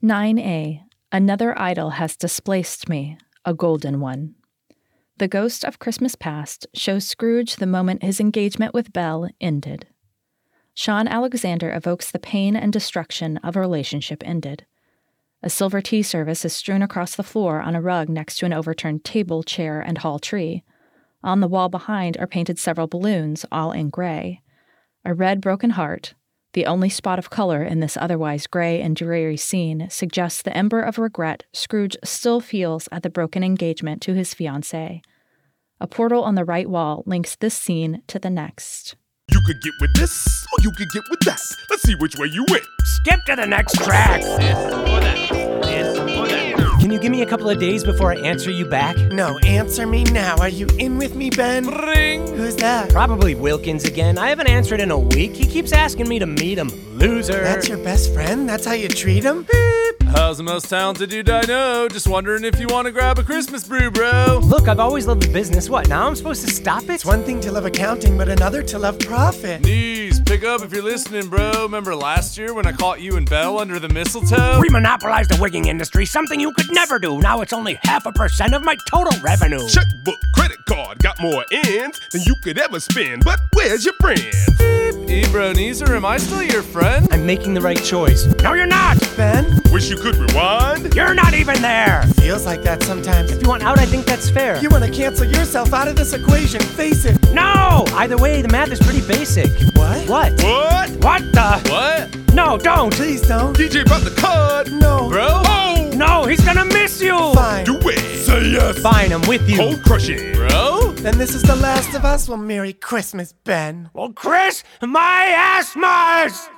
9A. Another idol has displaced me, a golden one. The Ghost of Christmas Past shows Scrooge the moment his engagement with Belle ended. Sean Alexander evokes the pain and destruction of a relationship ended. A silver tea service is strewn across the floor on a rug next to an overturned table, chair, and hall tree. On the wall behind are painted several balloons, all in gray. A red broken heart, the only spot of color in this otherwise gray and dreary scene, suggests the ember of regret Scrooge still feels at the broken engagement to his fiancée. A portal on the right wall links this scene to the next. You could get with this, or you could get with that. Let's see which way you went. Skip to the next track. This or that. This or that. Can you give me a couple of days before I answer you back? No, answer me now. Are you in with me, Ben? Ring. Who's that? Probably Wilkins again. I haven't answered in a week. He keeps asking me to meet him. Loser. That's your best friend? That's how you treat him? Beep. How's the most talented dude I know? Just wondering if you want to grab a Christmas brew, bro. Look, I've always loved the business. What, now I'm supposed to stop it? It's one thing to love accounting, but another to love profit. Knees, pick up if you're listening, bro. Remember last year when I caught you and Belle under the mistletoe? We monopolized the wigging industry, something you could never do. Now it's only 0.5% of my total revenue. Checkbook, credit card, got more ends than you could ever spend. But where's your friends? Ebronezer, am I still your friend? I'm making the right choice. No, you're not! Ben? Wish you could rewind. You're not even there! Feels like that sometimes. If you want out, I think that's fair. You want to cancel yourself out of this equation, face it. No! Either way, the math is pretty basic. What? What? What? What the? What? No, don't! Please don't. DJ about the card. No. Bro? Oh! No, he's gonna miss you! Fine. Do it. Say yes. Fine, I'm with you. Cold crushing. Bro? Then this is the last of us. Well, Merry Christmas, Ben. Well, Chris, my asthmas!